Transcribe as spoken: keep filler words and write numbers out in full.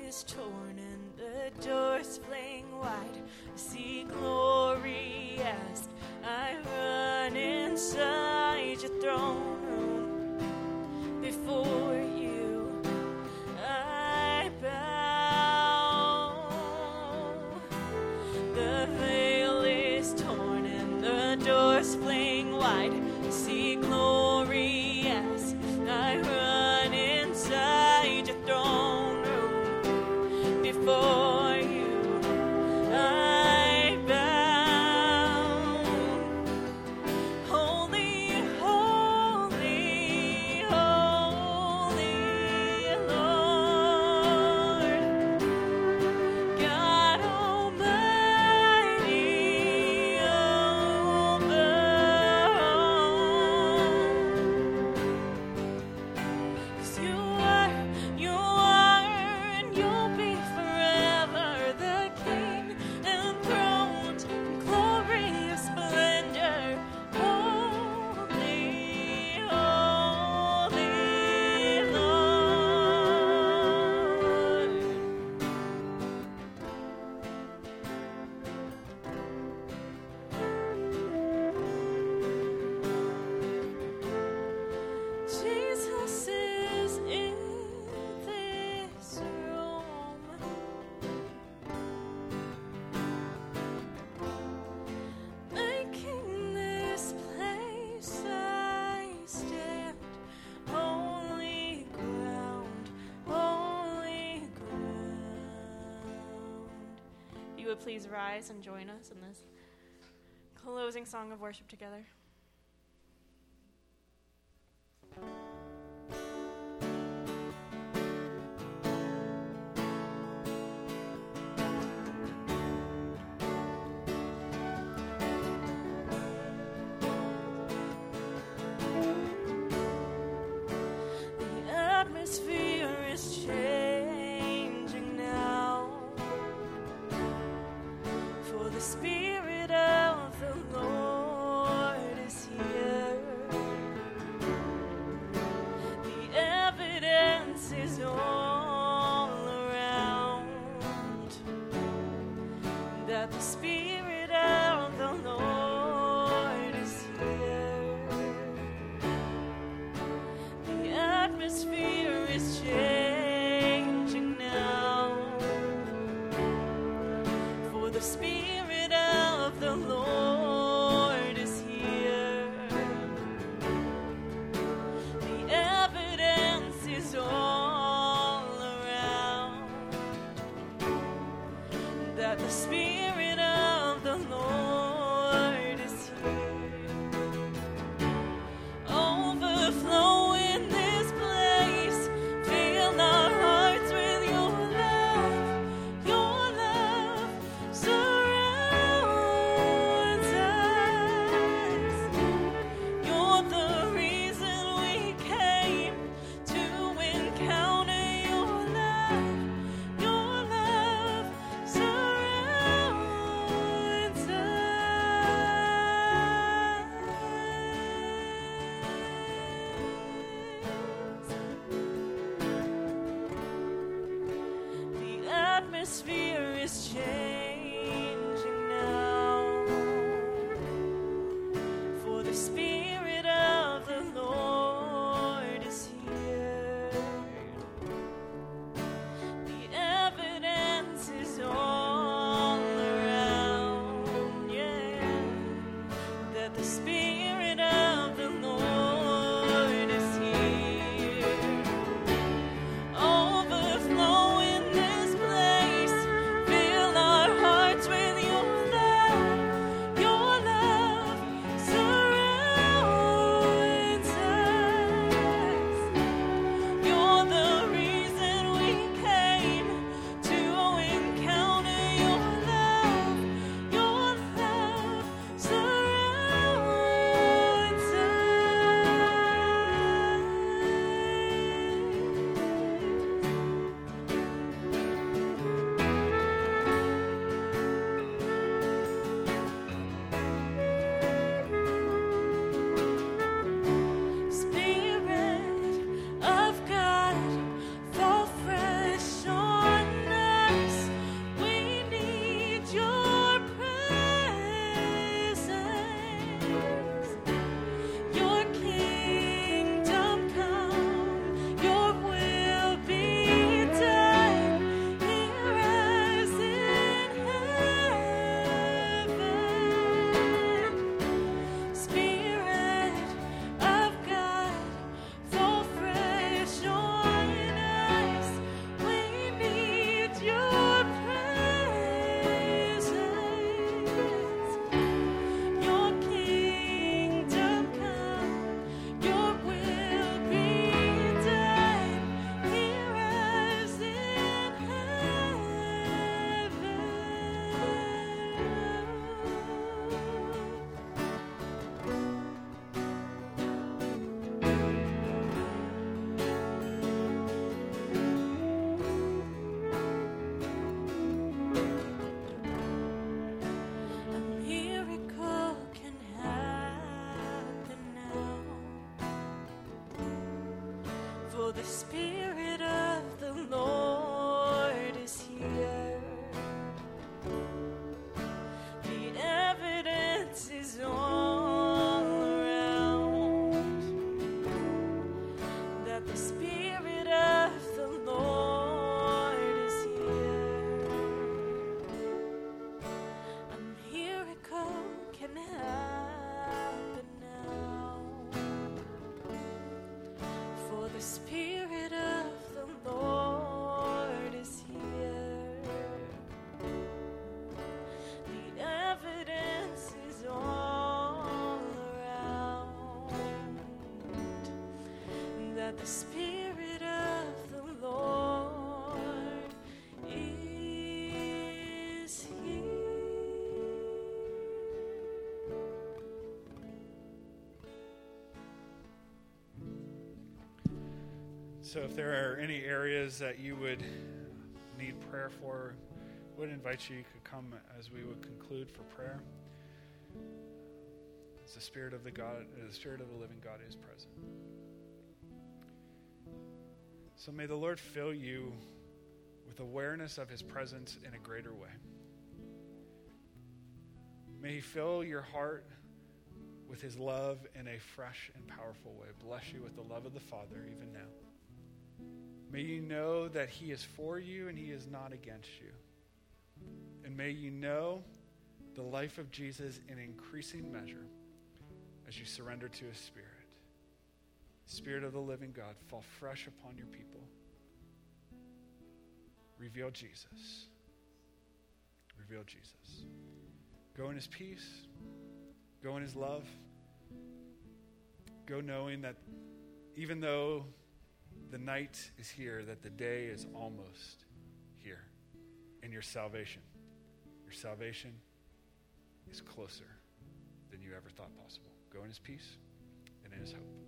is torn and the doors fling wide. I see glory as I run inside your throne room. Before you, I bow. The veil is torn and the doors fling wide. I see glory as I run inside your throne room. Before you, I bow. Holy, holy, holy Lord, God Almighty over all. 'Cause you are, you are, and you'll be forever the King, enthroned in glorious splendor. Holy, holy Lord. Jesus is in this room. Making this place I stand. Holy ground, holy ground. You would please rise and join us in this closing song of worship together. The atmosphere is changing now, for the Spirit of the Lord Spirit of the Lord is here. The evidence is all around that the Spirit of the Lord is here. A miracle can happen now, for the Spirit of the Lord is here. The evidence is all around that the Spirit of the Lord is here. So if there are any areas that you would need prayer for, I would invite you, you could come as we would conclude for prayer. As the Spirit of the God, the Spirit of the living God is present. So may the Lord fill you with awareness of his presence in a greater way. May he fill your heart with his love in a fresh and powerful way. Bless you with the love of the Father even now. May you know that he is for you and he is not against you. And may you know the life of Jesus in increasing measure as you surrender to his Spirit. Spirit of the living God, fall fresh upon your people. Reveal Jesus. Reveal Jesus. Go in his peace. Go in his love. Go knowing that even though the night is here, that the day is almost here. And your salvation, your salvation is closer than you ever thought possible. Go in his peace and in his hope.